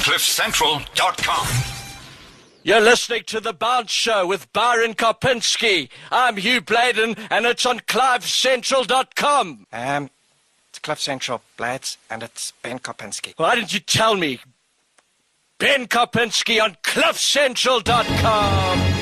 CliffCentral.com. You're listening to The Bounce Show with Byron Karpinski. I'm Hugh Bladen, and it's on CliffCentral.com. It's Cliff Central, Blades, and it's Ben Karpinski. Why didn't you tell me? Ben Karpinski on CliffCentral.com.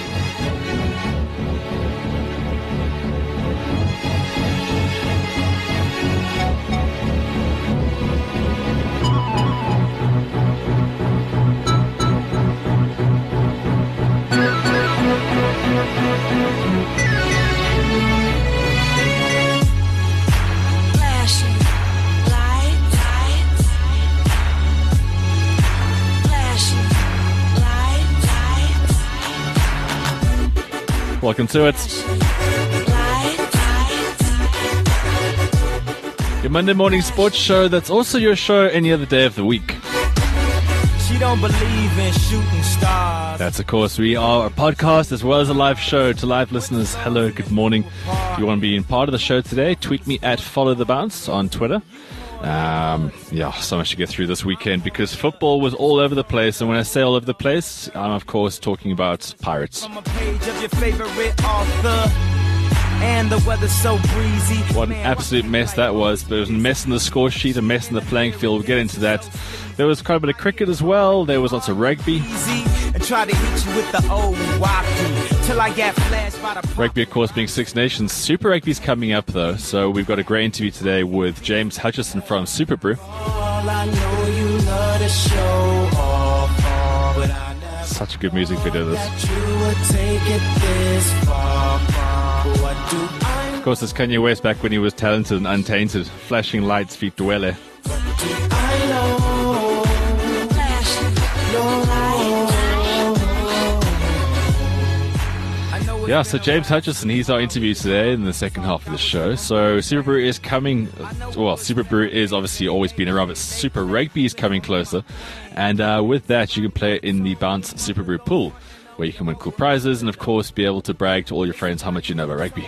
Welcome to it. Your Monday morning sports show that's also your show any other day of the week. She don't believe in shooting stars. That's, of course, we are a podcast as well as a live show. To live listeners, hello, good morning. If you want to be in part of the show today, tweet me at Follow the Bounce on Twitter. So much to get through this weekend because football was all over the place, and when I say all over the place, I'm of course talking about Pirates. From a page of your favorite author, and the weather's so breezy. What an absolute mess that was. There was a mess in the score sheet, a mess in the playing field. We'll get into that. There was quite a bit of cricket as well. There was lots of rugby. And try to hit you with the old wacky till I get flashed by the rugby, of course, being Six Nations. Super Rugby's coming up, though, so we've got a great interview today with James Hutchison from Super Brew. Such a good music video, this. Of course, it's Kanye West back when he was talented and untainted. Flashing lights, feet dwelle. Yeah, so James Hutchison, he's our interview today in the second half of the show. So Super Brew is coming, well, Super Brew is obviously always been around, but Super Rugby is coming closer. And with that, you can play in the Bounce Super Brew pool, where you can win cool prizes and, of course, be able to brag to all your friends how much you know about rugby.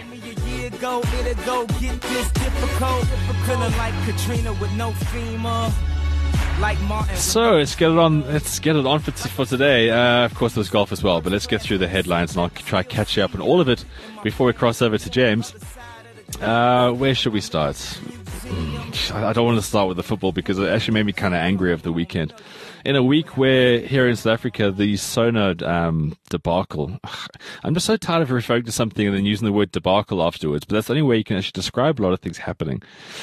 So let's get it on. Let's get it on for today. Of course, there's golf as well, but let's get through the headlines and I'll try to catch you up on all of it before we cross over to James. Where should we start? I don't want to start with the football because it actually made me kind of angry over the weekend. In a week where here in South Africa, the Sona debacle, I'm just so tired of referring to something and then using the word debacle afterwards, but that's the only way you can actually describe a lot of things happening.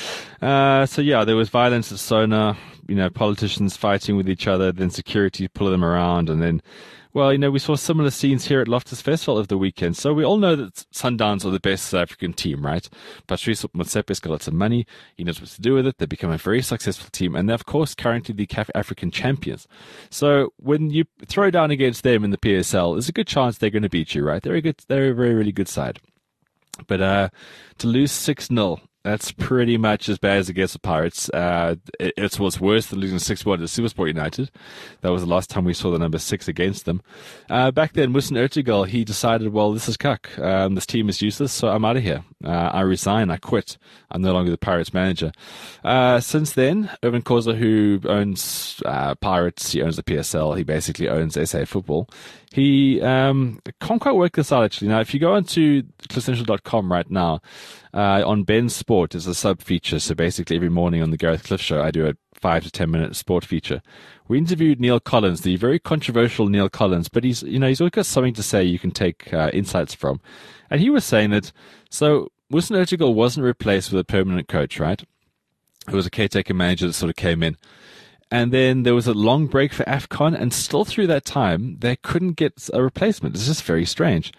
There was violence at Sona, politicians fighting with each other, then security pulling them around, and then, we saw similar scenes here at Loftus Festival over the weekend. So we all know that Sundowns are the best South African team, right? Patrice Motsepe's got lots of money. He knows what to do with it. They've become a very successful team. And they're, of course, currently the CAF African champions. So when you throw down against them in the PSL, there's a good chance they're going to beat you, right? They're a very, really good side. But to lose 6-0, that's pretty much as bad as it gets for Pirates. It was worse than losing 6-1 to SuperSport United. That was the last time we saw the number 6 against them. Back then, Musin Ertugrul, he decided, this is cuck. This team is useless, so I'm out of here. I resign. I quit. I'm no longer the Pirates manager. Since then, Irvin Khoza, who owns Pirates, he owns the PSL. He basically owns SA Football. He can't quite work this out, actually. Now, if you go onto CliffCentral.com right now, on Ben's Sport is a sub-feature. So basically every morning on the Gareth Cliff Show, I do a 5 to 10 minute sport feature. We interviewed Neil Collins, the very controversial Neil Collins, but he's always got something to say you can take insights from. And he was saying that, so Musin Ertugrul wasn't replaced with a permanent coach, right? It was a caretaker manager that sort of came in. And then there was a long break for AFCON, and still through that time, they couldn't get a replacement. It's just very strange.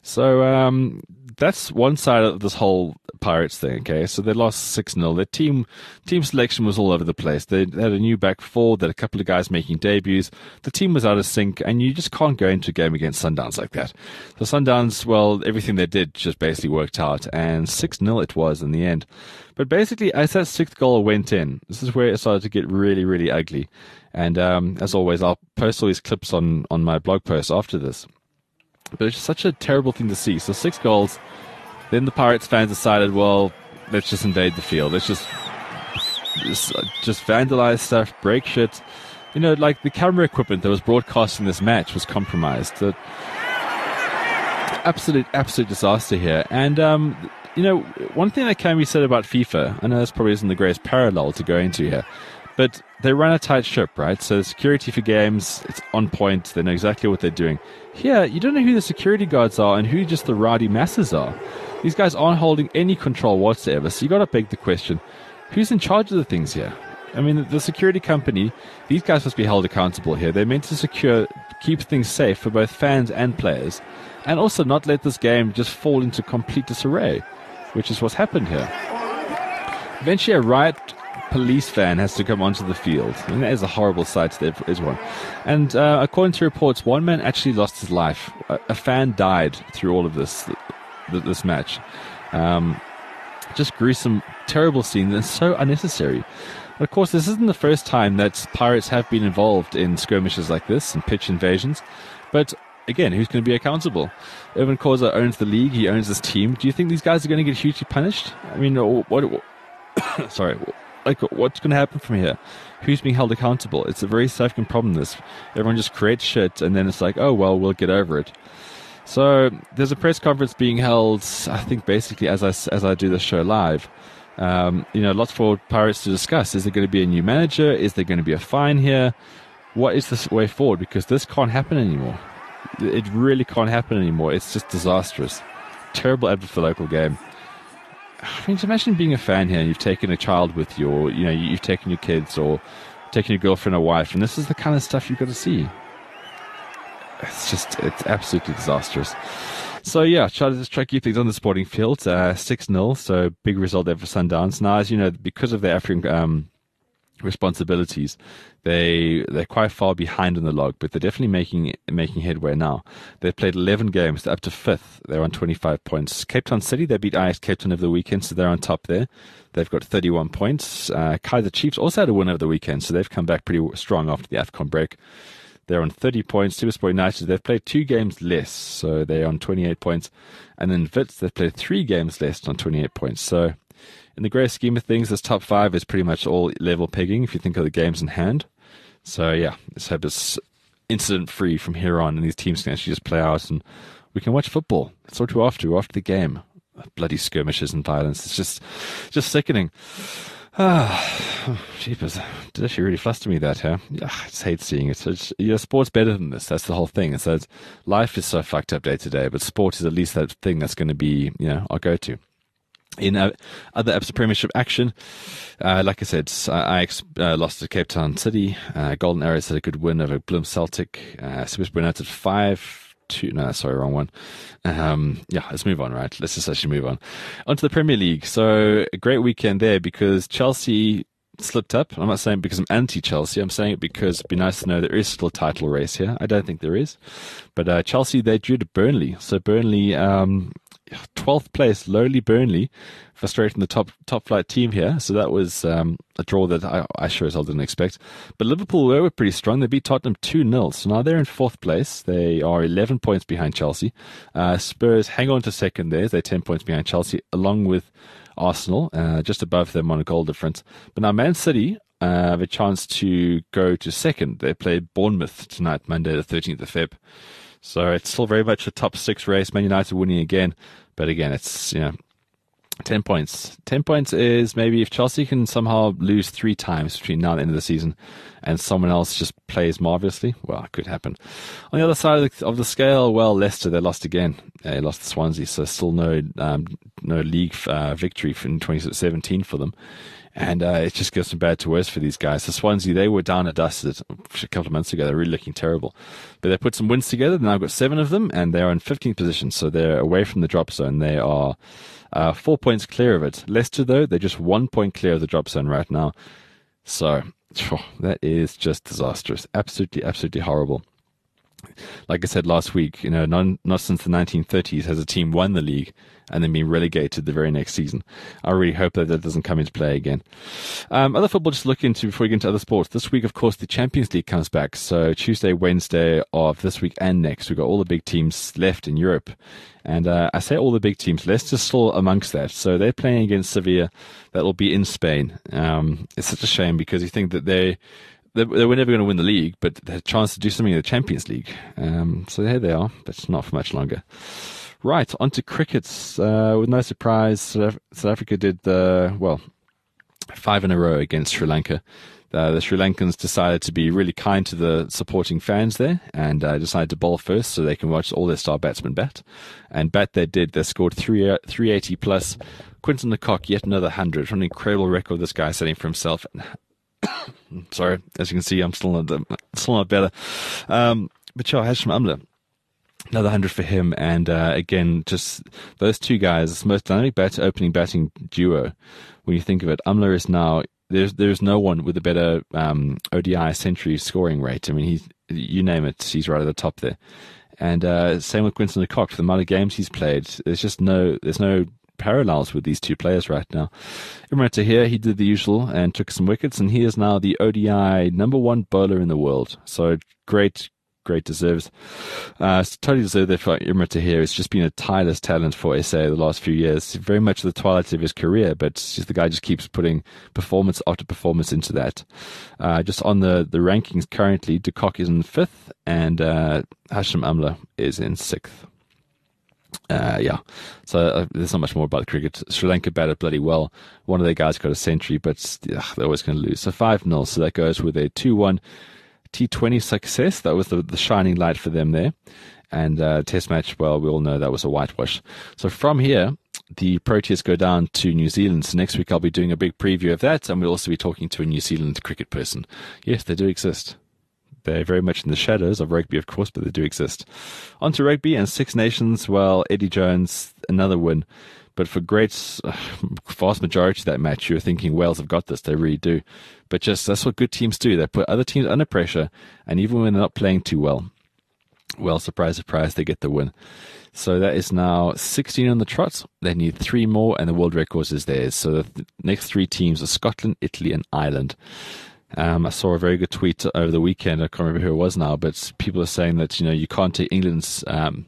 So that's one side of this whole Pirates thing, okay? So they lost 6-0. Their team selection was all over the place. They had a new back four, they had a couple of guys making debuts. The team was out of sync, and you just can't go into a game against Sundowns like that. So Sundowns, everything they did just basically worked out, and 6-0 it was in the end. But basically, as that 6th goal went in, this is where it started to get really, really ugly. And as always, I'll post all these clips on my blog post after this. But it's just such a terrible thing to see. So 6 goals. Then the Pirates fans decided, let's just invade the field. Let's just vandalize stuff, break shit. like the camera equipment that was broadcasting this match was compromised. Absolute disaster here. And, one thing that can be said about FIFA, I know this probably isn't the greatest parallel to go into here, but they run a tight ship, right? So the security for games, it's on point. They know exactly what they're doing. Here, you don't know who the security guards are and who just the rowdy masses are. These guys aren't holding any control whatsoever. So you got to beg the question, who's in charge of the things here? I mean, the security company, these guys must be held accountable here. They're meant to keep things safe for both fans and players, and also not let this game just fall into complete disarray, which is what's happened here. Eventually, a riot police van has to come onto the field. I mean, that is a horrible sight to everyone. And according to reports, one man actually lost his life. A fan died through all of this match. Just gruesome, terrible scene that's so unnecessary. But of course, this isn't the first time that Pirates have been involved in skirmishes like this and pitch invasions. But again, who's going to be accountable? Irvin Khoza owns the league. He owns this team. Do you think these guys are going to get hugely punished? I mean, sorry. What's going to happen from here? Who's being held accountable? It's a very South African problem, this. Everyone just creates shit, and then it's like, oh, well, we'll get over it. So there's a press conference being held, I think, basically as I do this show live. Lots for Pirates to discuss. Is there going to be a new manager? Is there going to be a fine here? What is the way forward? Because this can't happen anymore. It really can't happen anymore. It's just disastrous. Terrible advert for the local game. I mean, imagine being a fan here and you've taken a child with you, or, you've taken your kids or taken your girlfriend or wife, and this is the kind of stuff you've got to see. It's absolutely disastrous. So, yeah, try to keep things on the sporting field. 6-0, so big result there for Sundowns. Now, as you know, because of the African responsibilities, they're quite far behind on the log, but they're definitely making headway now. They've played 11 games, they're up to 5th. They're on 25 points. Cape Town City, they beat Ajax Cape Town over the weekend, so they're on top there. They've got 31 points. Kaizer Chiefs also had a win over the weekend, so they've come back pretty strong after the AFCON break. They're on 30 points. SuperSport United, they've played 2 games less, so they're on 28 points. And then Wits, they've played 3 games less on 28 points. So in the great scheme of things, this top 5 is pretty much all level pegging if you think of the games in hand. So, yeah, let's hope it's incident-free from here on, and these teams can actually just play out, and we can watch football. That's what we're after. We're after the game. Bloody skirmishes and violence. It's just sickening. Jeepers. Did actually really fluster me, that, huh? I just hate seeing it. Sport's better than this. That's the whole thing. It's that life is so fucked up day to day, but sport is at least that thing that's going to be, our go-to. In other Absa Premiership action, like I said, Ajax lost to Cape Town City. Golden Arrows had a good win over Bloem Celtic. SuperSport United 5-2. No, sorry, wrong one. Let's move on, right? Let's just actually move on. Onto the Premier League. So, a great weekend there because Chelsea slipped up. I'm not saying it because I'm anti-Chelsea. I'm saying it because it'd be nice to know there is still a title race here. I don't think there is. But Chelsea, they drew to Burnley. So, Burnley... 12th place, lowly Burnley, frustrating the top flight team here. So that was a draw that I sure as hell didn't expect. But Liverpool were pretty strong. They beat Tottenham 2-0. So now they're in 4th place. They are 11 points behind Chelsea. Spurs hang on to second there. They're 10 points behind Chelsea, along with Arsenal, just above them on a goal difference. But now Man City have a chance to go to second. They play Bournemouth tonight, Monday the 13th of Feb. So it's still very much a top 6 race. Man United winning again. But again, it's, 10 points. 10 points is maybe if Chelsea can somehow lose 3 times between now and the end of the season and someone else just plays marvellously, well, it could happen. On the other side of the scale, well, Leicester, they lost again. They lost to Swansea, so still no league victory in 2017 for them. And it just goes from bad to worse for these guys. So Swansea, they were down and dusted a couple of months ago. They're really looking terrible. But they put some wins together. Now I've got 7 of them, and they're in 15th position. So they're away from the drop zone. They are 4 points clear of it. Leicester, though, they're just 1 point clear of the drop zone right now. So that is just disastrous. Absolutely, absolutely horrible. Like I said last week, not since the 1930s has a team won the league and then been relegated the very next season. I really hope that doesn't come into play again. Other football just to look into before we get into other sports. This week, of course, the Champions League comes back. So Tuesday, Wednesday of this week and next, we've got all the big teams left in Europe. And I say all the big teams. Leicester's still amongst that. So they're playing against Sevilla. That will be in Spain. It's such a shame because you think that they were never going to win the league, but they had a chance to do something in the Champions League. So there they are, but not for much longer. Right, on to cricket. With no surprise, South Africa did 5 in a row against Sri Lanka. The Sri Lankans decided to be really kind to the supporting fans there and decided to bowl first so they can watch all their star batsmen bat. And bat they did. They scored 380 plus. Quinton de Kock, yet another 100. What an incredible record this guy setting for himself. Sorry, as you can see, I'm still not better. But yeah, Hashim Amla, another 100 for him. And again, just those two guys, most dynamic opening batting duo. When you think of it, Amla is now... There's no one with a better ODI century scoring rate. I mean, you name it, he's right at the top there. And same with Quinton de Kock. For the amount of games he's played, there's no parallels with these two players right now. Imran Tahir, he did the usual and took some wickets, and he is now the ODI #1 bowler in the world. So great deserves. Totally deserved there for Imran Tahir. It's just been a tireless talent for SA the last few years. Very much the twilight of his career, but the guy just keeps putting performance after performance into that. Just on the rankings currently, de Kock is in 5th and Hashim Amla is in 6th. So there's not much more about cricket. Sri Lanka batted bloody well. One of their guys got a century, but they're always going to lose. So 5-0. So that goes with a 2-1 T20 success. That was the shining light for them there. And Test match, well, we all know that was a whitewash. So from here, the Proteas go down to New Zealand. So next week I'll be doing a big preview of that, and we'll also be talking to a New Zealand cricket person. Yes, they do exist. They're very much in the shadows of rugby, of course, but they do exist. On to rugby and Six Nations. Well, Eddie Jones, another win. But for vast majority of that match, you were thinking Wales have got this. They really do. But just that's what good teams do. They put other teams under pressure, and even when they're not playing too well, surprise, surprise, they get the win. So that is now 16 on the trot. They need 3 more, and the world record is theirs. So the next 3 teams are Scotland, Italy, and Ireland. I saw a very good tweet over the weekend. I can't remember who it was now, but people are saying that you can't take England's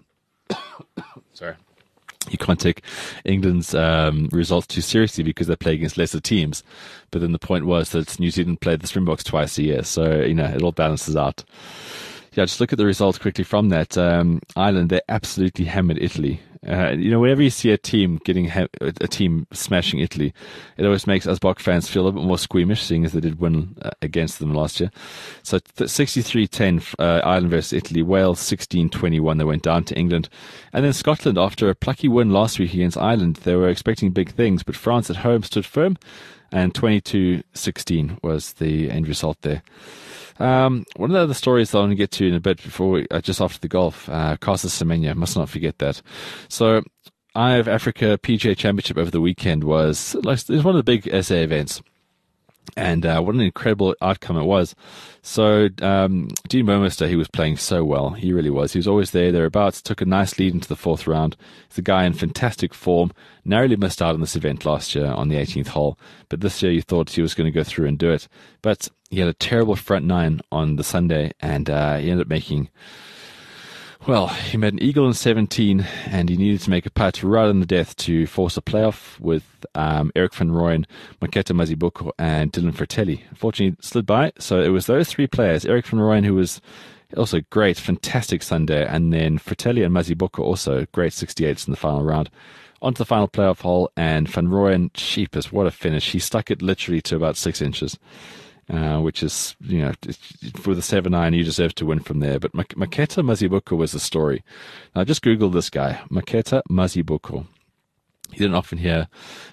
you can't take England's results too seriously because they play against lesser teams. But then the point was that New Zealand played the Springboks twice a year, so it all balances out. Yeah, just look at the results quickly from that. Ireland, they absolutely hammered Italy. Whenever you see a team smashing Italy, it always makes us Bok fans feel a bit more squeamish, seeing as they did win against them last year. So 63-10 Ireland versus Italy. Wales 16-21. They went down to England. And then Scotland, after a plucky win last week against Ireland, they were expecting big things, but France at home stood firm, and 22-16 was the end result there. One of the other stories that I want to get to in a bit just after the golf, Casa Semenya, must not forget that. So, IF Africa PGA Championship over the weekend was one of the big SA events. And what an incredible outcome it was. So, Dean Burmester, he was playing so well. He really was. He was always thereabouts, took a nice lead into the 4th round. He's a guy in fantastic form. Narrowly missed out on this event last year on the 18th hole. But this year you thought he was going to go through and do it. But he had a terrible front 9 on the Sunday, and he ended up making... Well, he made an eagle in 17, and he needed to make a putt right on the death to force a playoff with Eric van Rooyen, Maketa Mazibuko, and Dylan Fratelli. Unfortunately, it slid by. So it was those 3 players, Eric van Rooyen, who was also great, fantastic Sunday, and then Fratelli and Mazibuko also great 68s in the final round. On to the final playoff hole, and van Rooyen, cheapest, what a finish. He stuck it literally to about 6 inches. Which is, for the 7-9, you deserve to win from there. But Maketa Mazibuko was the story. Now, I just Googled this guy, Maketa Mazibuko. You didn't often hear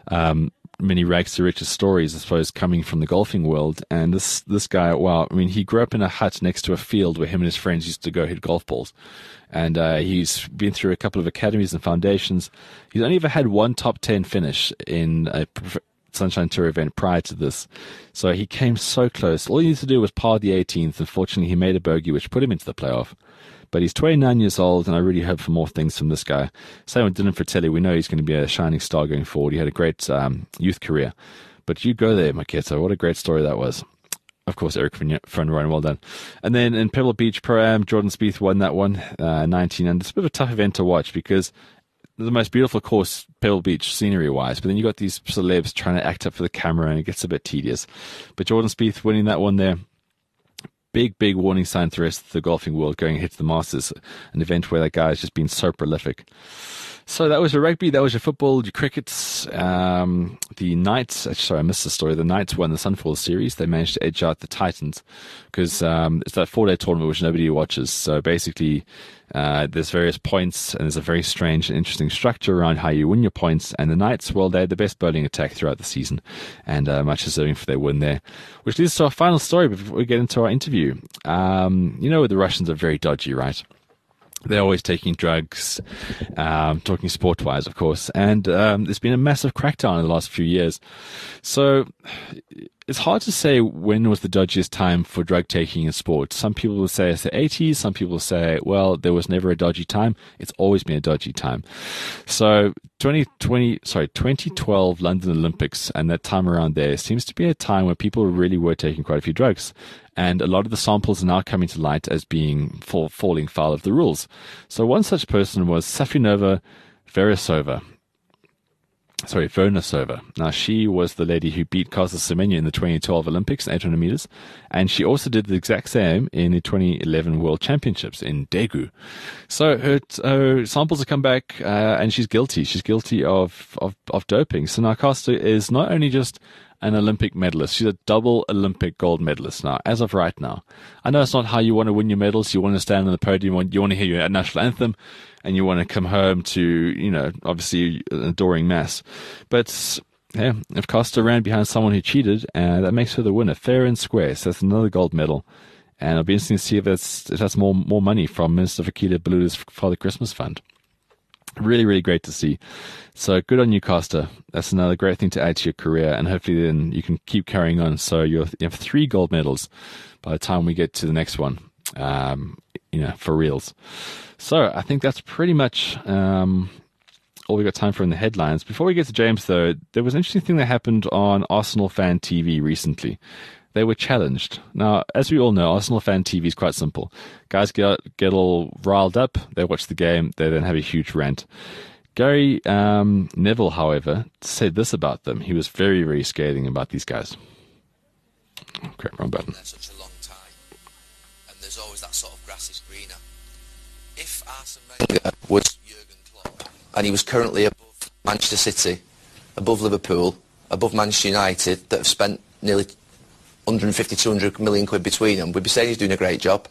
many rags to riches stories, I suppose, coming from the golfing world. And this guy, wow, I mean, he grew up in a hut next to a field where him and his friends used to go hit golf balls. And he's been through a couple of academies and foundations. He's only ever had one top 10 finish in a Sunshine Tour event prior to this. So he came so close. All he needed to do was par the 18th. Unfortunately, he made a bogey, which put him into the playoff. But he's 29 years old, and I really hope for more things from this guy. Same with Dylan Fratelli. We know he's going to be a shining star going forward. He had a great youth career. But you go there, Maketa. What a great story that was. Of course, Eric van Rooyen, well done. And then in Pebble Beach Pro-Am, Jordan Spieth won that one, 19. And it's a bit of a tough event to watch because the most beautiful course, Pebble Beach, scenery-wise, but then you got these celebs trying to act up for the camera, and it gets a bit tedious. But Jordan Spieth winning that one there, big warning sign to the rest of the golfing world going ahead to the Masters, an event where that guy has just been so prolific. So that was your rugby, that was your football, your cricket. The Knights, sorry, I missed the story. The Knights won the Sunfall Series. They managed to edge out the Titans because it's that 4-day tournament which nobody watches. So basically, there's various points and there's a very strange and interesting structure around how you win your points. And the Knights, well, they had the best bowling attack throughout the season and much deserving for their win there. Which leads to our final story before we get into our interview. The Russians are very dodgy, right? They're always taking drugs, talking sport-wise, of course. And there's been a massive crackdown in the last few years. So it's hard to say when was the dodgiest time for drug taking in sport. Some people will say it's the 80s. Some people say, well, there was never a dodgy time. It's always been a dodgy time. So 2012 London Olympics and that time around there seems to be a time when people really were taking quite a few drugs. And a lot of the samples are now coming to light as being falling foul of the rules. So one such person was Safinova Verisova. Now, she was the lady who beat Kasia Semenya in the 2012 Olympics in 800 meters. And she also did the exact same in the 2011 World Championships in Daegu. So her samples have come back and she's guilty. She's guilty of doping. So now Kasia is not only just an Olympic medalist. She's a double Olympic gold medalist now, as of right now. I know it's not how you want to win your medals. You want to stand on the podium, you want to hear your national anthem, and you want to come home to, obviously an adoring mass. But, yeah, if Kasia ran behind someone who cheated, that makes her the winner, fair and square. So that's another gold medal. And it'll be interesting to see if that's more money from Minister Fikile Beluda's Father Christmas Fund. Really, really great to see. So good on you, Kasia. That's another great thing to add to your career, and hopefully then you can keep carrying on. So you have 3 gold medals by the time we get to the next one, for reals. So I think that's pretty much all we got time for in the headlines. Before we get to James, though, there was an interesting thing that happened on Arsenal Fan TV recently. They were challenged. Now, as we all know, Arsenal Fan TV is quite simple. Guys get all riled up, they watch the game, they then have a huge rant. Gary Neville, however, said this about them. He was very, very scathing about these guys. Okay, wrong button. There such a long time, and there's always that sort of grass is greener. If Arsene Wenger was Jurgen Klopp, and he was currently above Manchester City, above Liverpool, above Manchester United, that have spent nearly 150, 200 million quid between them, we'd be saying he's doing a great job.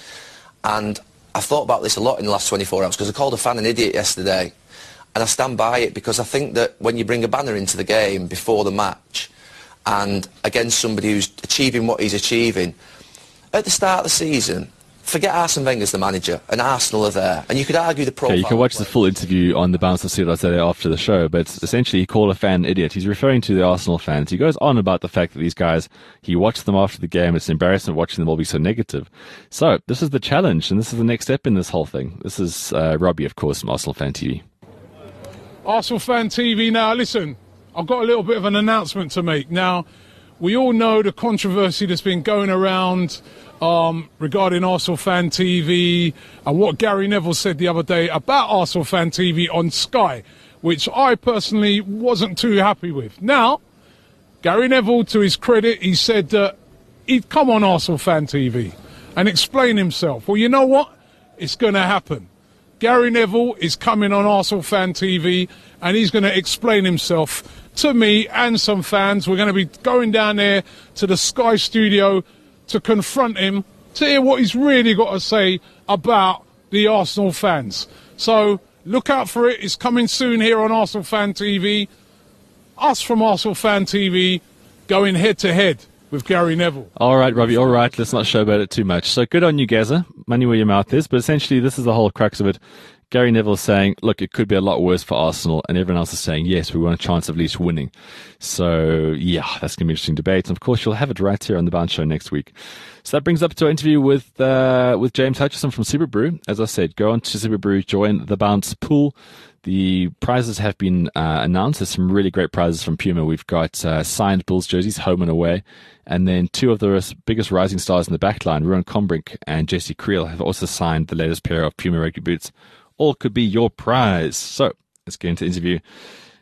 And I've thought about this a lot in the last 24 hours because I called a fan an idiot yesterday, and I stand by it because I think that when you bring a banner into the game before the match and against somebody who's achieving what he's achieving, at the start of the season, forget Arsene Wenger's the manager, and Arsenal are there. And you could argue the profile... Okay, you can watch the full interview on the Bounce of Studio today after the show, but essentially he called a fan an idiot. He's referring to the Arsenal fans. He goes on about the fact that these guys, he watched them after the game. It's embarrassing watching them all be so negative. So, this is the challenge, and this is the next step in this whole thing. This is Robbie, of course, from Arsenal Fan TV. Arsenal Fan TV, now listen, I've got a little bit of an announcement to make. Now, we all know the controversy that's been going around regarding Arsenal Fan TV and what Gary Neville said the other day about Arsenal Fan TV on Sky, which I personally wasn't too happy with. Now, Gary Neville, to his credit, he said that he'd come on Arsenal Fan TV and explain himself. Well, you know what? It's going to happen. Gary Neville is coming on Arsenal Fan TV and he's going to explain himself to me and some fans. We're going to be going down there to the Sky studio to confront him, to hear what he's really got to say about the Arsenal fans. So look out for it. It's coming soon here on Arsenal Fan TV. Us from Arsenal Fan TV going head-to-head with Gary Neville. All right, Robbie, all right. Let's not showboat it too much. So good on you, Gaza. Money where your mouth is. But essentially, this is the whole crux of it. Gary Neville saying, look, it could be a lot worse for Arsenal, and everyone else is saying, yes, we want a chance of at least winning. So, yeah, that's going to be an interesting debate. And, of course, you'll have it right here on The Bounce Show next week. So that brings up to our interview with James Hutchison from Superbrew. As I said, go on to Superbrew, join the Bounce pool. The prizes have been announced. There's some really great prizes from Puma. We've got signed Bulls jerseys, home and away. And then 2 of the biggest rising stars in the backline, Ruan Combrink and Jesse Creel, have also signed the latest pair of Puma rugby boots. All could be your prize. So let's get into the interview.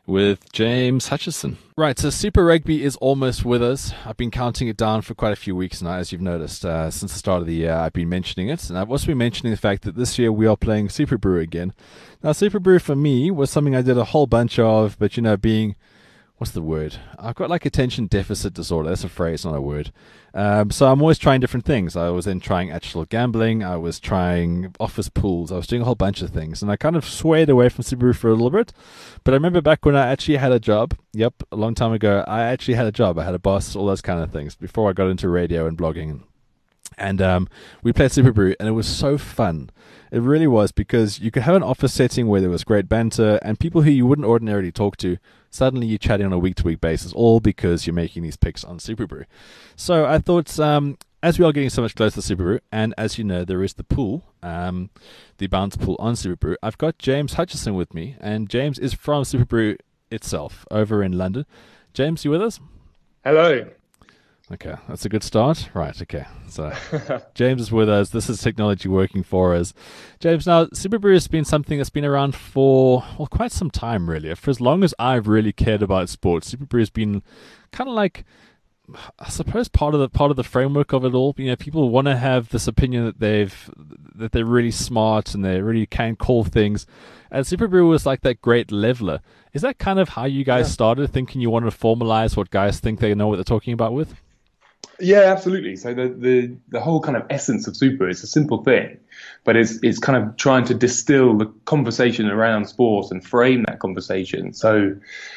with James Hutchison. Right, so Super Rugby is almost with us. I've been counting it down for quite a few weeks now, as you've noticed. Since the start of the year, I've been mentioning it. And I've also been mentioning the fact that this year we are playing Super Brew again. Now, Super Brew for me was something I did a whole bunch of, but, being... What's the word? I've got attention deficit disorder. That's a phrase, not a word. So I'm always trying different things. I was then trying actual gambling. I was trying office pools. I was doing a whole bunch of things. And I kind of swayed away from Subaru for a little bit. But I remember back when I actually had a job. Yep, a long time ago. I actually had a job. I had a boss, all those kind of things before I got into radio and blogging. And we played Super Brew, and it was so fun. It really was, because you could have an office setting where there was great banter and people who you wouldn't ordinarily talk to. Suddenly you're chatting on a week-to-week basis, all because you're making these picks on Super Brew. So I thought, as we are getting so much closer to Super Brew, and as you know, there is the pool, the bounce pool on Super Brew, I've got James Hutchison with me, and James is from Super Brew itself, over in London. James, you with us? Hello. Okay, that's a good start. Right, okay. So James is with us. This is technology working for us. James, now, Super Brew has been something that's been around for, quite some time, really. For as long as I've really cared about sports, Super Brew has been kind of like, I suppose, part of the framework of it all. People want to have this opinion that they're really smart and they really can call things. And Super Brew was like that great leveler. Is that kind of how you guys started, thinking you wanted to formalize what guys think they know what they're talking about with? Yeah, absolutely. So the whole kind of essence of Super is a simple thing, but it's kind of trying to distill the conversation around sports and frame that conversation. So,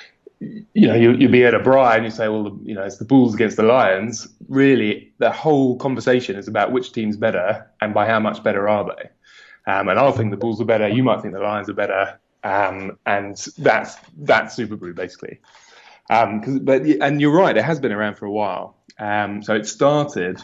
you'll be at a braai and you say, well, it's the Bulls against the Lions. Really, the whole conversation is about which team's better and by how much better are they. And I'll think the Bulls are better. You might think the Lions are better. And that's Super Brew, basically. And you're right, it has been around for a while. So it started,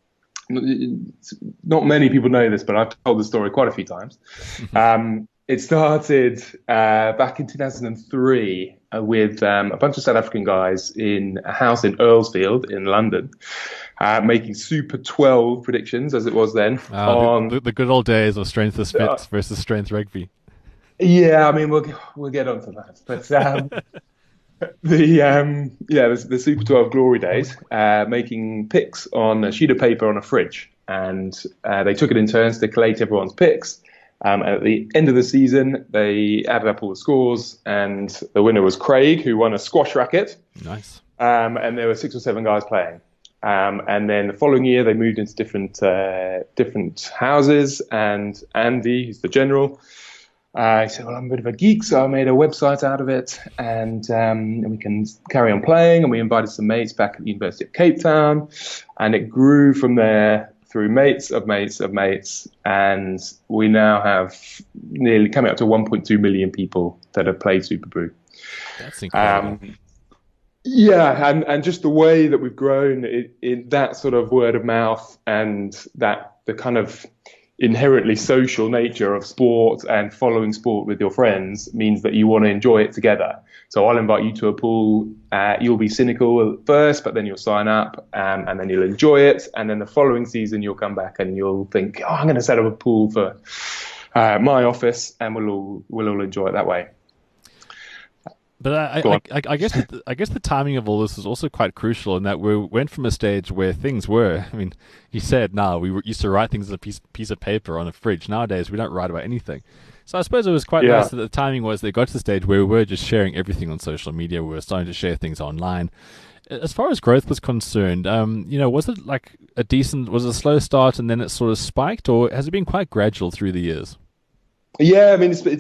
not many people know this, but I've told the story quite a few times. It started back in 2003 with a bunch of South African guys in a house in Earlsfield in London, making Super 12 predictions, as it was then. The good old days of strength versus strength rugby. Yeah, I mean, we'll get on to that. But the Super 12 glory days, making picks on a sheet of paper on a fridge, and they took it in turns to collate everyone's picks. At the end of the season, they added up all the scores, and the winner was Craig, who won a squash racket. Nice. And there were 6 or 7 guys playing. And then the following year, they moved into different houses, and Andy, who's the general, he said, well, I'm a bit of a geek, so I made a website out of it, and we can carry on playing. And we invited some mates back at the University of Cape Town, and it grew from there through mates of mates of mates, and we now have nearly coming up to 1.2 million people that have played Super Brew. That's incredible. And just the way that we've grown in that sort of word of mouth, and that the kind of inherently social nature of sport and following sport with your friends means that you want to enjoy it together. So I'll invite you to a pool. You'll be cynical at first, but then you'll sign up, and then you'll enjoy it. And then the following season, you'll come back and you'll think, I'm going to set up a pool for my office, and we'll all enjoy it that way. But I guess the timing of all this is also quite crucial, in that we went from a stage where things were, you said we used to write things on a piece of paper on a fridge. Nowadays, we don't write about anything. So I suppose it was quite nice that the timing was they got to the stage where we were just sharing everything on social media. We were starting to share things online. As far as growth was concerned, was it like was it a slow start and then it sort of spiked, or has it been quite gradual through the years? Yeah,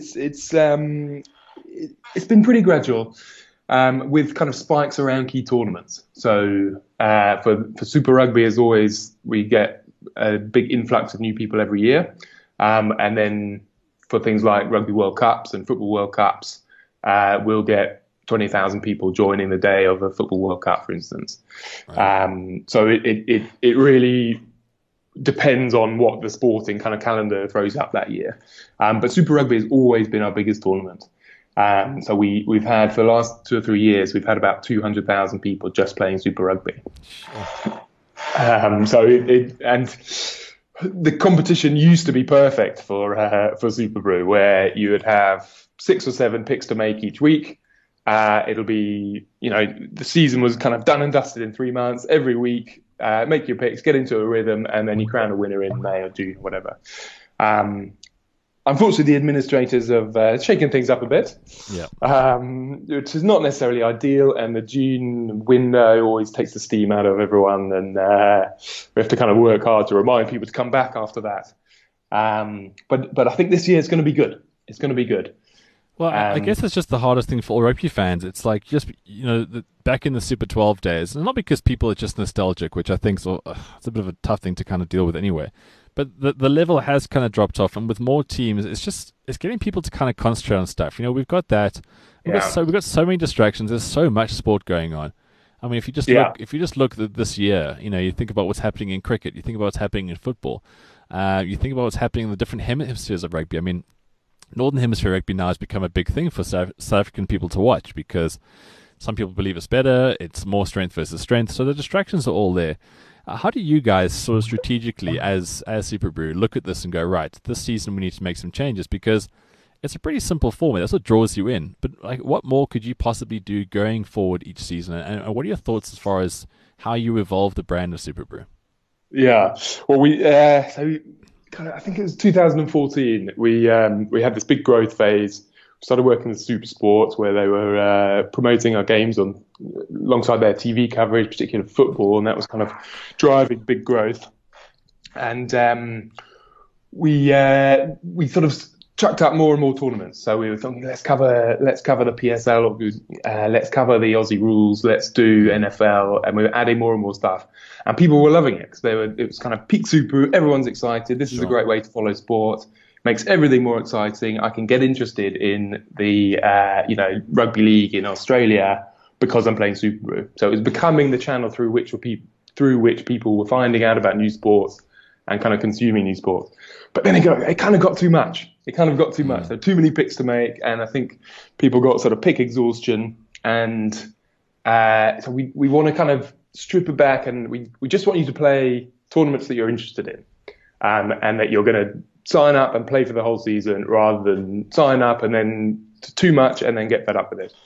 it's been pretty gradual, with kind of spikes around key tournaments. So for Super Rugby, as always, we get a big influx of new people every year. And then for things like Rugby World Cups and Football World Cups, we'll get 20,000 people joining the day of a Football World Cup, for instance. Right. So it really depends on what the sporting kind of calendar throws up that year. But Super Rugby has always been our biggest tournament. So we've had, for the last 2 or 3 years, we've had about 200,000 people just playing Super Rugby. So the competition used to be perfect for Super Brew, where you would have 6 or 7 picks to make each week. It'll be, the season was kind of done and dusted in 3 months. Every week, make your picks, get into a rhythm, and then you crown a winner in May or June, whatever. Unfortunately, the administrators have shaken things up a bit, which is not necessarily ideal. And the June window always takes the steam out of everyone, and we have to kind of work hard to remind people to come back after that. But I think this year it's going to be good. It's going to be good. Well, I guess it's just the hardest thing for all rugby fans. It's like just, back in the Super 12 days, and not because people are just nostalgic, which I think it's a bit of a tough thing to kind of deal with anyway. But the level has kind of dropped off, and with more teams, it's getting people to kind of concentrate on stuff. We've got that. We've got so many distractions. There's so much sport going on. I mean, if you just look at this year, you think about what's happening in cricket, you think about what's happening in football, you think about what's happening in the different hemispheres of rugby. I mean, Northern Hemisphere rugby now has become a big thing for South African people to watch because some people believe it's better, it's more strength versus strength, so the distractions are all there. How do you guys sort of strategically, as Super Brew, look at this and go, right, this season we need to make some changes? Because it's a pretty simple format. That's what draws you in. But what more could you possibly do going forward each season? And what are your thoughts as far as how you evolve the brand of Super Brew? Yeah, well, I think it was 2014. We had this big growth phase. We started working with Super Sports, where they were promoting our games alongside their TV coverage, particularly football, and that was kind of driving big growth. And we sort of chucked up more and more tournaments. So we were thinking, let's cover the PSL, or let's cover the Aussie rules, let's do NFL, and we were adding more and more stuff. And people were loving it because it was kind of peak Super. Everyone's excited. This is a great way to follow sport. Makes everything more exciting. I can get interested in the rugby league in Australia because I'm playing Super Brew. So it was becoming the channel through which people were finding out about new sports and kind of consuming new sports. But then it kind of got too much. There were too many picks to make, and I think people got sort of pick exhaustion. And so we want to kind of strip it back, and we just want you to play tournaments that you're interested in, and that you're going to sign up and play for the whole season rather than sign up and then too much and then get fed up with it.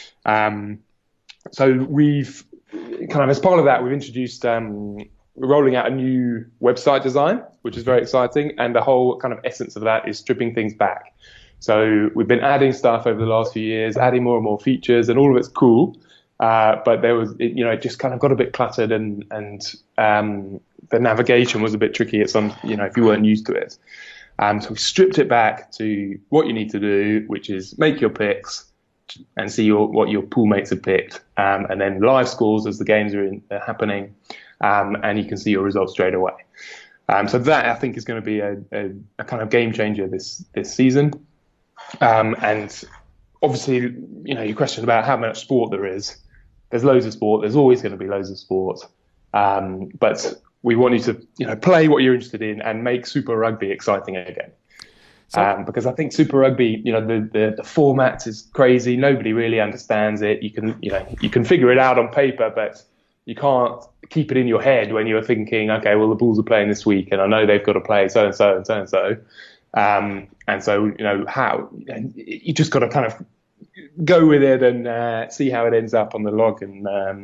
So we've kind of, as part of that, we've introduced, we're rolling out a new website design, which is very exciting. And the whole kind of essence of that is stripping things back. So we've been adding stuff over the last few years, adding more and more features, and all of it's cool. But it just kind of got a bit cluttered, and the navigation was a bit tricky at some, if you weren't used to it. So we stripped it back to what you need to do, which is make your picks and see what your pool mates have picked, and then live scores as the games are happening, and you can see your results straight away. So that, I think, is going to be a kind of game changer this season. And obviously, your question about how much sport there is. There's loads of sport. There's always going to be loads of sport. But we want you to, play what you're interested in and make Super Rugby exciting again. Because I think Super Rugby, the format is crazy. Nobody really understands it. You can figure it out on paper, but you can't keep it in your head when you're thinking, okay, well, the Bulls are playing this week, and I know they've got to play so and so and so and so. And so, how you just got to kind of go with it and see how it ends up on the log, and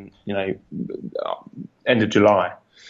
end of July.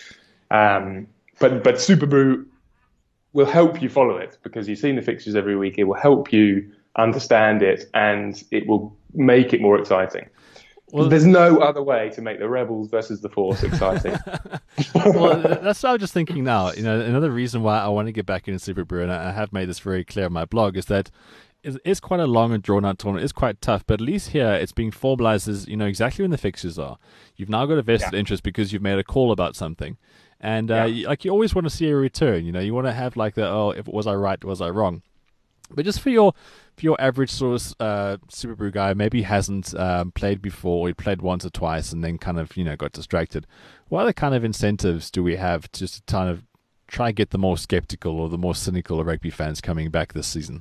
But Super Brew will help you follow it because you've seen the fixtures every week. It will help you understand it, and it will make it more exciting. Well, there's no other way to make the Rebels versus the Force exciting. Well, that's what I was just thinking now. Another reason why I want to get back into Super Brew, and I have made this very clear on my blog, is that it's quite a long and drawn-out tournament. It's quite tough, but at least here it's being formalized as exactly when the fixtures are. You've now got a vested interest because you've made a call about something. And you always want to see a return. You want to have like the, if was I right, was I wrong? But just for your average sort of Super Brew guy, maybe hasn't played before, or he played once or twice and then kind of got distracted. What other kind of incentives do we have just to kind of try and get the more skeptical or the more cynical rugby fans coming back this season?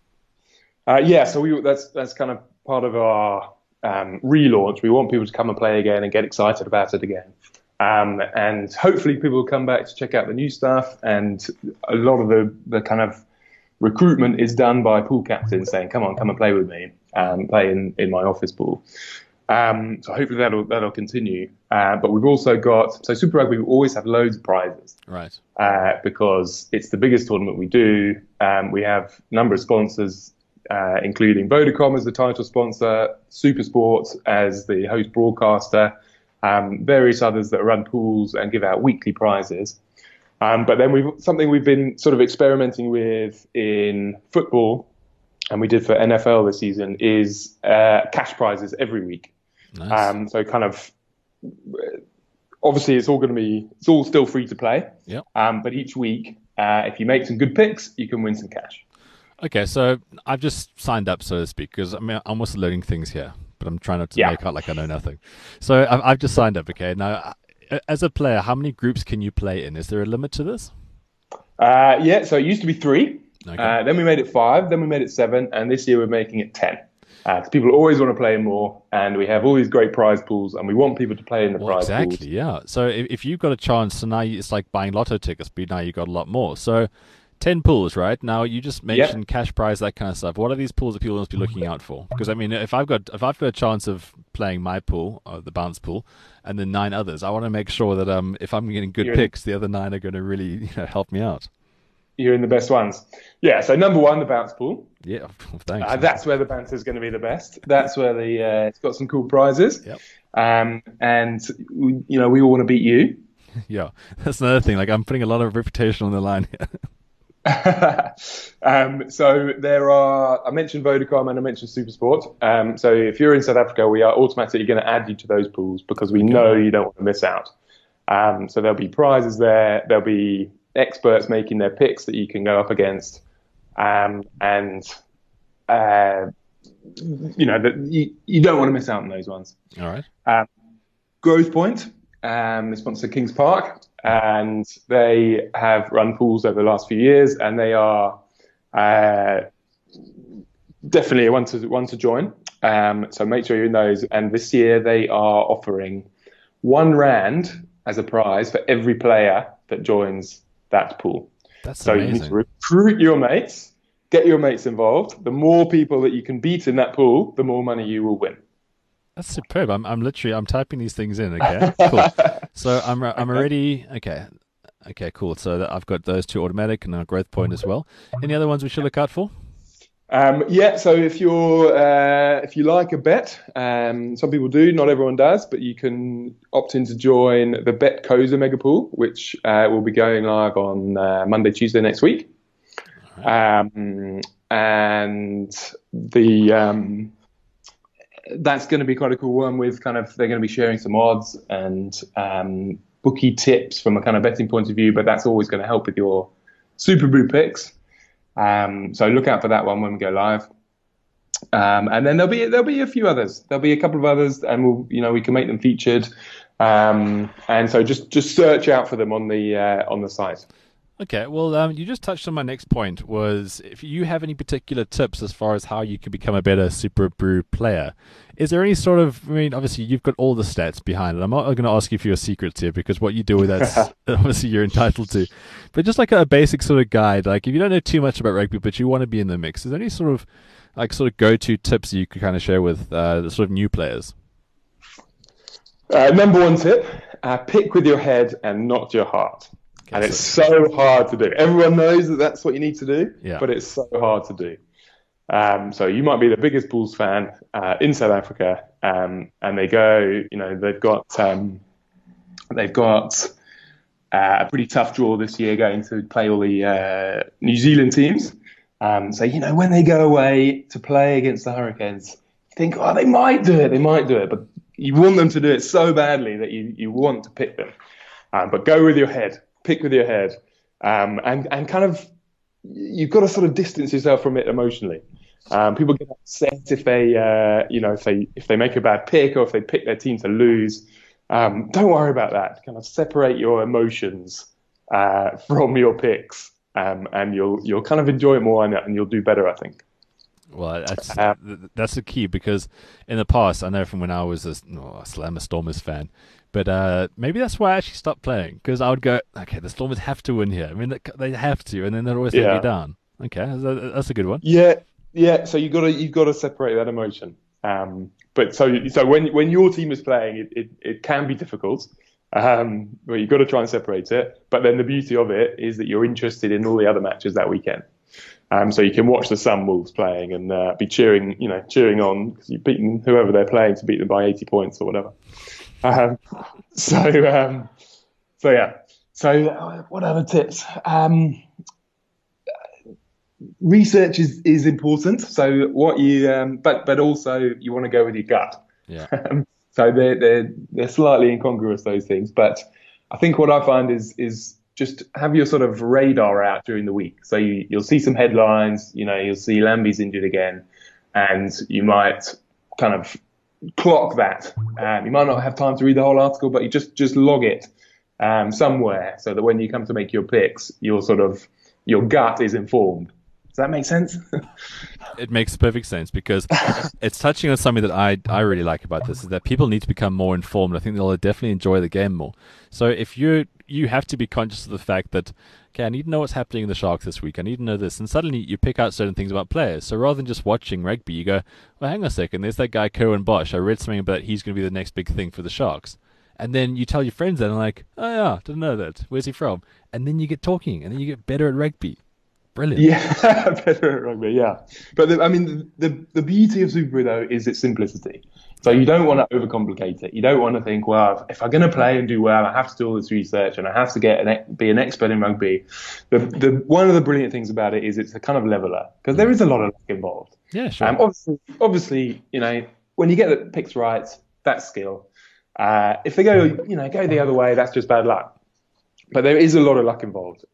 So that's kind of part of our relaunch. We want people to come and play again and get excited about it again. And hopefully people will come back to check out the new stuff. And a lot of the kind of recruitment is done by pool captains saying, come and play with me. play in my office pool. So hopefully that'll continue. But we've also got, so Super Rugby, we always have loads of prizes. Right. Because it's the biggest tournament we do. We have a number of sponsors, including Vodacom as the title sponsor, Supersport as the host broadcaster, various others that run pools and give out weekly prizes. But then something we've been sort of experimenting with in football, and we did for NFL this season, is cash prizes every week. Nice. So kind of, obviously it's all still free to play. Yep. But each week, if you make some good picks, you can win some cash. Okay, so I've just signed up, so to speak, because I'm also learning things here, but I'm trying not to make out like I know nothing. So I've just signed up, okay? Now, as a player, how many groups can you play in? Is there a limit to this? So it used to be 3. Okay. Then we made it 5, then we made it 7, and this year we're making it 10. Because people always want to play more, and we have all these great prize pools, and we want people to play in the prize pools. Exactly, yeah. So if you've got a chance, so now it's like buying lotto tickets, but now you've got a lot more. So 10 pools, right? Now you just mentioned cash prize, that kind of stuff. What are these pools that people must be looking out for? Because I mean, if I've got a chance of playing my pool, or the bounce pool, and then 9 others, I want to make sure that if I'm getting good picks, the other 9 are going to really help me out. You're in the best ones. Yeah, so number 1, the bounce pool. Yeah, thanks. That's where the banter is going to be the best. That's where it's got some cool prizes. Yep. And we all want to beat you. Yeah, that's another thing. Like, I'm putting a lot of reputation on the line here. So there are, I mentioned Vodacom and I mentioned Supersport. So if you're in South Africa, we are automatically going to add you to those pools because we know you don't want to miss out. So there'll be prizes there. There'll be experts making their picks that you can go up against. You don't want to miss out on those ones. All right. Growth Point is sponsored Kings Park, and they have run pools over the last few years, and they are definitely a one to join. So make sure you're in those. And this year they are offering R1 as a prize for every player that joins that pool. That's so amazing. You need to recruit your mates, get your mates involved. The more people that you can beat in that pool, the more money you will win. That's superb. I'm typing these things in. Okay, cool. So I'm already okay. Okay, cool. So I've got those 2 automatic and a Growth Point as well. Any other ones we should look out for? So if you like a bet, some people do, not everyone does, but you can opt in to join the Bet Koza Mega Pool, which will be going live on Monday, Tuesday next week. And that's going to be quite a cool one with they're going to be sharing some odds and bookie tips from a kind of betting point of view, but that's always going to help with your Super Brew picks. So look out for that one when we go live. And then there'll be a few others. There'll be a couple of others, and we can make them featured. And so just search out for them on the site. Okay, well, you just touched on my next point, was if you have any particular tips as far as how you can become a better Super Brew player. Is there any sort of, obviously you've got all the stats behind it. I'm not going to ask you for your secrets here because what you do with that's obviously you're entitled to. But just like a basic sort of guide, like if you don't know too much about rugby but you want to be in the mix, is there any sort of go-to tips you could kind of share with the sort of new players? Number 1 tip, pick with your head and not your heart. And it's so hard to do. Everyone knows that that's what you need to do, but it's so hard to do. So you might be the biggest Bulls fan in South Africa, and they go, they've got a pretty tough draw this year going to play all the New Zealand teams. So, when they go away to play against the Hurricanes, you think, oh, they might do it. But you want them to do it so badly that you want to pick them. But go with your head. Pick with your head, and kind of you've got to sort of distance yourself from it emotionally. People get upset if they if they make a bad pick or if they pick their team to lose. Don't worry about that. Kind of separate your emotions from your picks, and you'll kind of enjoy it more, and you'll do better, I think. Well, that's the key, because in the past, I know from when I was a Slammer Stormers fan, but maybe that's why I actually stopped playing, because I would go, okay, the Stormers have to win here. I mean, they have to, and then they'll always let me down. Okay, that's a good one. Yeah, Yeah, so you've got to separate that emotion. But so when your team is playing, it can be difficult. But you've got to try and separate it. But then the beauty of it is that you're interested in all the other matches that weekend. So you can watch the Sun Wolves playing and be cheering on because you've beaten whoever they're playing to beat them by 80 points or whatever. So yeah. So what other tips? Research is important. So what you, but also you want to go with your gut. Yeah. So they're slightly incongruous, those things. But I think what I find is just have your sort of radar out during the week. So you'll see some headlines. You'll see Lambie's injured again, and you might kind of clock that. You might not have time to read the whole article, but you just log it somewhere so that when you come to make your picks, your gut is informed. Does that make sense? It makes perfect sense because it's touching on something that I really like about this is that people need to become more informed. I think they'll definitely enjoy the game more. So if you have to be conscious of the fact that, okay, I need to know what's happening in the Sharks this week. I need to know this. And suddenly you pick out certain things about players. So rather than just watching rugby, you go, well, hang on a second. There's that guy, Cohen Bosch. I read something about he's going to be the next big thing for the Sharks. And then you tell your friends that and like, oh yeah, didn't know that. Where's he from? And then you get talking and then you get better at rugby. Brilliant. Yeah, better at rugby, yeah. But the beauty of Super though is its simplicity. So you don't want to overcomplicate it. You don't want to think, well, if I'm going to play and do well, I have to do all this research and I have to be an expert in rugby. One of the brilliant things about it is it's a kind of leveler because there is a lot of luck involved. Yeah, sure. Obviously, when you get the picks right, that's skill. If they go the other way, that's just bad luck. But there is a lot of luck involved.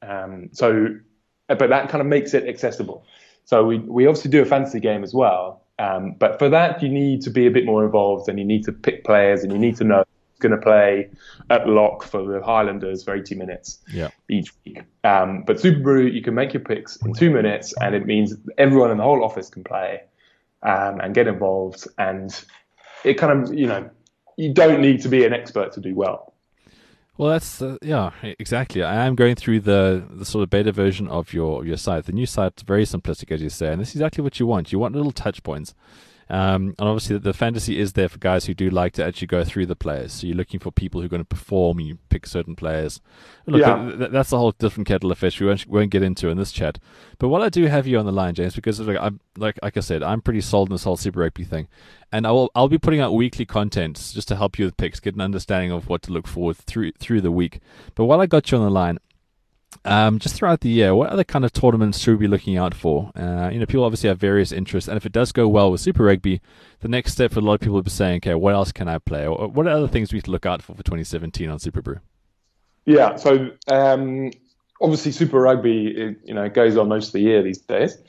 But that kind of makes it accessible. So we obviously do a fantasy game as well. But for that, you need to be a bit more involved and you need to pick players and you need to know who's going to play at lock for the Highlanders for 80 minutes each week. But Super Brew, you can make your picks in 2 minutes and it means everyone in the whole office can play and get involved. And it kind of, you don't need to be an expert to do well. Well, that's exactly. I am going through the sort of beta version of your site. The new site's very simplistic, as you say, and this is exactly what you want. You want little touch points. And obviously the fantasy is there for guys who do like to actually go through the players. So you're looking for people who are going to perform. You pick certain players. Look, that's a whole different kettle of fish we won't get into in this chat. But while I do have you on the line, James, because like I said, I'm pretty sold on this whole Super Rugby thing. And I'll be putting out weekly content just to help you with picks, get an understanding of what to look forward through the week. But while I got you on the line, just throughout the year, what other kind of tournaments should we be looking out for? People obviously have various interests, and if it does go well with Super Rugby, the next step for a lot of people will be saying, okay, what else can I play? Or what are other things we have to look out for 2017 on Super Brew? Yeah, so obviously Super Rugby, it goes on most of the year these days.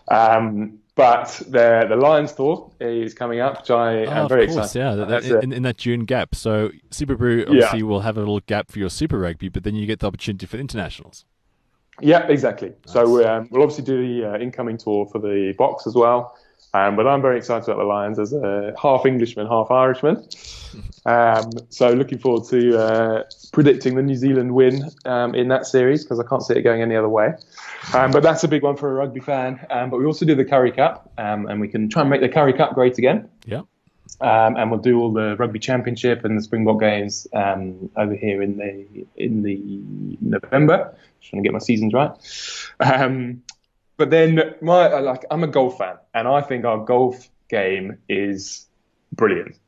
But the Lions Tour is coming up, which I am very excited. Yeah, in that June gap. So Super Brew obviously will have a little gap for your Super Rugby, but then you get the opportunity for the internationals. Yeah, exactly. Nice. So we'll obviously do the incoming tour for the box as well. But I'm very excited about the Lions as a half Englishman, half Irishman. So looking forward to predicting the New Zealand win in that series because I can't see it going any other way. But that's a big one for a rugby fan. But we also do the Curry Cup, and we can try and make the Curry Cup great again. Yeah. And we'll do all the Rugby Championship and the Springbok Games over here in the November. Just trying to get my seasons right. But then I'm a golf fan, and I think our golf game is brilliant.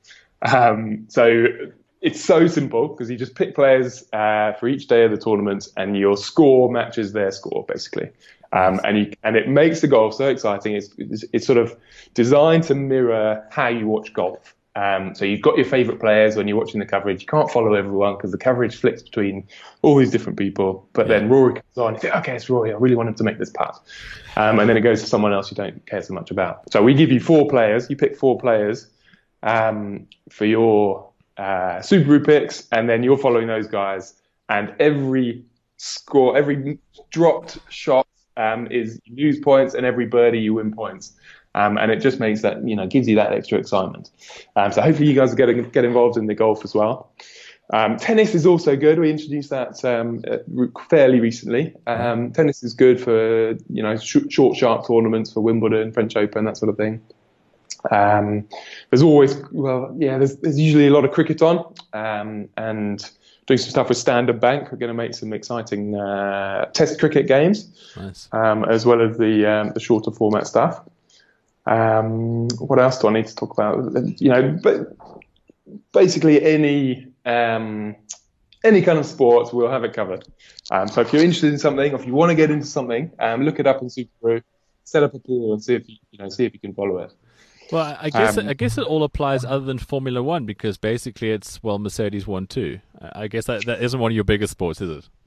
So it's so simple because you just pick players for each day of the tournament, and your score matches their score basically. And it makes the golf so exciting. It's sort of designed to mirror how you watch golf. So you've got your favourite players when you're watching the coverage. You can't follow everyone because the coverage flicks between all these different people. But then Rory comes on, you think, okay, it's Rory. I really want him to make this putt. And then it goes to someone else you don't care so much about. So we give you 4 players. You pick 4 players for your Subaru picks, and then you're following those guys. And every score, every dropped shot is you lose points, and every birdie you win points. And it just makes that, gives you that extra excitement. So hopefully you guys get involved in the golf as well. Tennis is also good. We introduced that fairly recently. Tennis is good for short, sharp tournaments for Wimbledon, French Open, that sort of thing. There's usually a lot of cricket on, and doing some stuff with Standard Bank. We're going to make some exciting Test cricket games, Nice. as well as the shorter format stuff. What else do I need to talk about? But basically any kind of sport, we'll have it covered. So if you're interested in something, or if you want to get into something, look it up in Super Brew, set up a pool, and see if you can follow it. Well, I guess it all applies other than Formula One, because basically it's Mercedes won too. I guess that isn't one of your biggest sports, is it?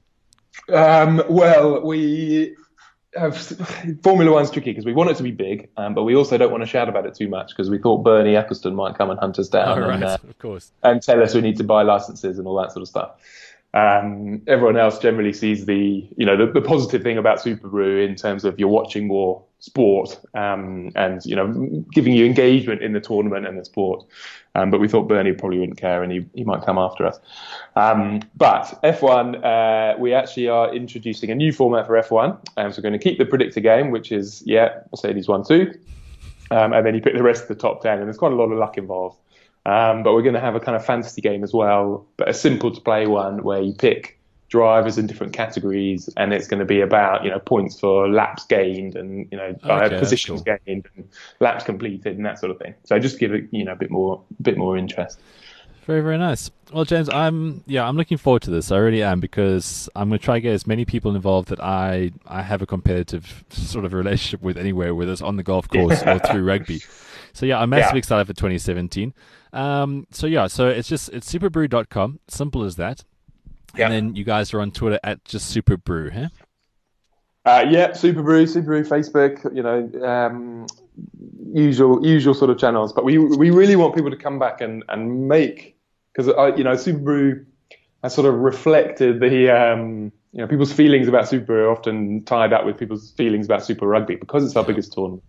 Well, we have Formula One's tricky because we want it to be big, but we also don't want to shout about it too much because we thought Bernie Ecclestone might come and hunt us down of course, and tell us we need to buy licenses and all that sort of stuff. Everyone else generally sees the positive thing about Super Brew in terms of you're watching more sport, and giving you engagement in the tournament and the sport. But we thought Bernie probably wouldn't care, and he might come after us. But F1, we actually are introducing a new format for F1. So we're going to keep the predictor game, which is Mercedes 1-2, and then you pick the rest of the top 10, and there's quite a lot of luck involved. But we're going to have a kind of fantasy game as well, but a simple to play one where you pick drivers in different categories, and it's going to be about points for laps gained and positions gained and laps completed and that sort of thing. So just give it a bit more interest. Very, very nice. Well, James, I'm looking forward to this. I really am, because I'm going to try to get as many people involved that I have a competitive sort of relationship with anyway, whether it's on the golf course or through rugby. So I'm massively excited for 2017. So it's superbrew.com, simple as that. Yeah. And then you guys are on Twitter at just Superbrew, huh? Superbrew, Facebook, usual sort of channels. But we really want people to come back and make, because Superbrew has sort of reflected the people's feelings about Superbrew are often tied up with people's feelings about Super Rugby because it's our biggest tournament.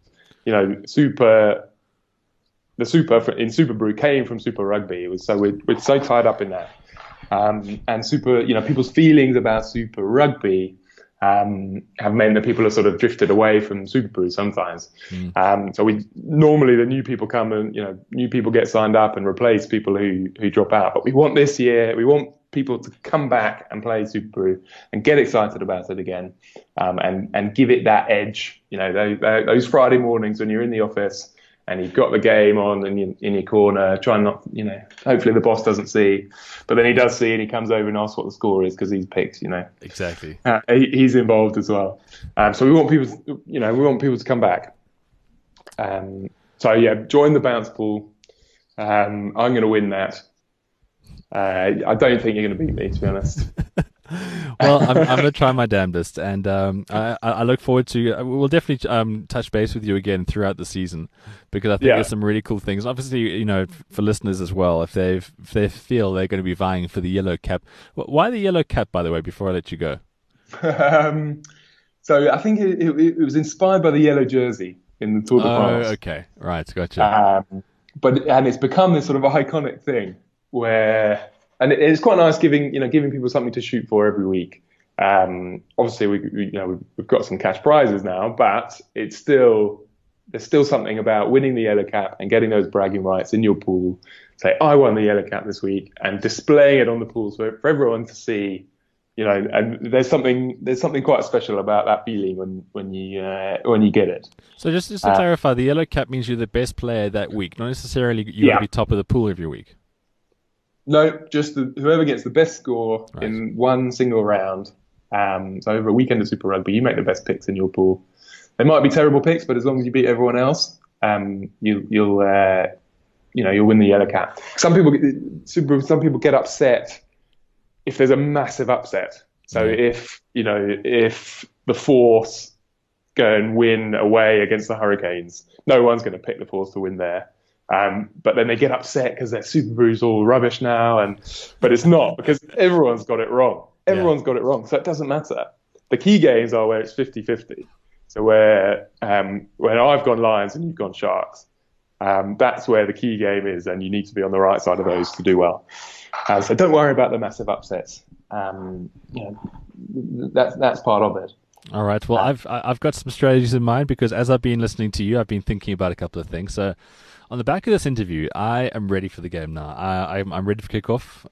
The Super in Super Brew came from Super Rugby. We're so tied up in that, and Super, people's feelings about Super Rugby have meant that people have sort of drifted away from Super Brew sometimes. So normally the new people come and new people get signed up and replace people who drop out. But we want this year, we want people to come back and play Super Brew and get excited about it again, and give it that edge. Those Friday mornings when you're in the office and you've got the game on in your corner, try not, hopefully the boss doesn't see, but then he does see and he comes over and asks what the score is because he's picked, Exactly. He's involved as well. So we want people to come back. Join the bounce pool. I'm going to win that. I don't think you're going to beat me, to be honest. Well, I'm going to try my damnedest, and I look forward to. We'll definitely touch base with you again throughout the season, because I think there's some really cool things. Obviously, for listeners as well, if they feel they're going to be vying for the yellow cap. Why the yellow cap, by the way? Before I let you go. So I think it was inspired by the yellow jersey in the Tour de France. Oh, okay, right, gotcha. And it's become this sort of iconic thing where. And it's quite nice giving people something to shoot for every week. Obviously, we've got some cash prizes now, but there's still something about winning the yellow cap and getting those bragging rights in your pool. Say, I won the yellow cap this week, and displaying it on the pool for everyone to see. And there's something quite special about that feeling when you get it. So just to clarify, the yellow cap means you're the best player that week, not necessarily you want to be top of the pool every week. No, just whoever gets the best score in one single round. So over a weekend of Super Rugby, you make the best picks in your pool. They might be terrible picks, but as long as you beat everyone else, you'll win the yellow cap. Some people get upset if there's a massive upset. So if the Force go and win away against the Hurricanes, no one's going to pick the Force to win there. But then they get upset because their Super Brew's all rubbish now, but it's not, because everyone's got it wrong. Everyone's got it wrong, so it doesn't matter. The key games are where it's 50-50. So where I've gone Lions and you've gone Sharks, That's where the key game is, and you need to be on the right side of those to do well. So don't worry about the massive upsets. That's part of it. All right. Well, I've got some strategies in mind, because as I've been listening to you, I've been thinking about a couple of things. So, on the back of this interview, I am ready for the game now. I'm ready for kickoff.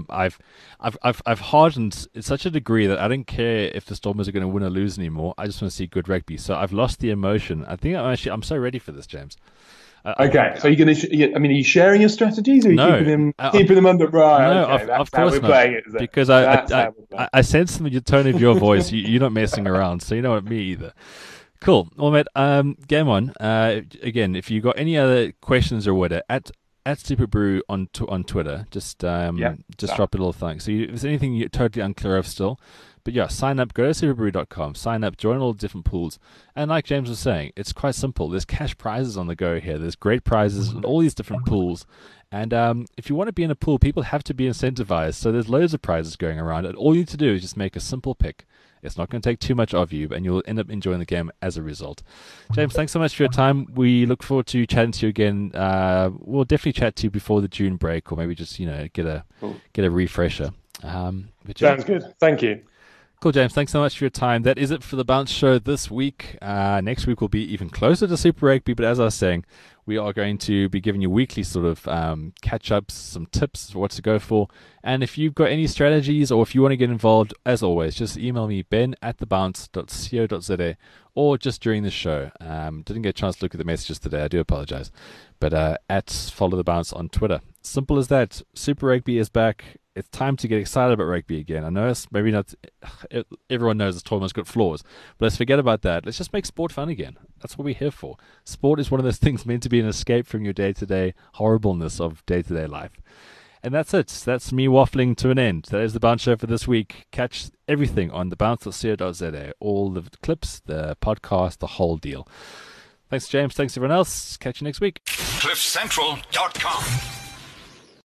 I've hardened in such a degree that I don't care if the Stormers are going to win or lose anymore. I just want to see good rugby. So I've lost the emotion. I think I'm so ready for this, James. Okay, so you're going to. Are you sharing your strategies, or are you keeping them under? Right, no, okay, of course not. Playing it, is it? Because I sense from the tone of your voice, you're not messing around. So you know what, me either. Cool. Well, mate, game on. Again, if you got any other questions or whatever, at SuperBrew on Twitter, just drop a little thing. So if there's anything you're totally unclear of still, but yeah, sign up, go to superbrew.com, sign up, join all the different pools. And like James was saying, it's quite simple. There's cash prizes on the go here. There's great prizes in all these different pools. And if you want to be in a pool, people have to be incentivized. So there's loads of prizes going around. And all you need to do is just make a simple pick. It's not going to take too much of you, and you'll end up enjoying the game as a result. James, thanks so much for your time. We look forward to chatting to you again. We'll definitely chat to you before the June break, or maybe just get a refresher. Sounds good. Thank you. Cool, James. Thanks so much for your time. That is it for the Bounce Show this week. Next week will be even closer to Super Rugby, but as I was saying, we are going to be giving you weekly sort of catch-ups, some tips for what to go for. And if you've got any strategies, or if you want to get involved, as always, just email me, ben@thebounce.co.za, or just during the show. Didn't get a chance to look at the messages today. I do apologize. But at Follow the Bounce on Twitter. Simple as that. Super Rugby is back. It's time to get excited about rugby again. I know it's maybe not. Everyone knows this tournament's got flaws, but let's forget about that. Let's just make sport fun again. That's what we're here for. Sport is one of those things meant to be an escape from your day-to-day horribleness of day-to-day life. And that's it. That's me waffling to an end. That is the Bounce Show for this week. Catch everything on thebounce.co.za. All the clips, the podcast, the whole deal. Thanks, James. Thanks, everyone else. Catch you next week. CliffCentral.com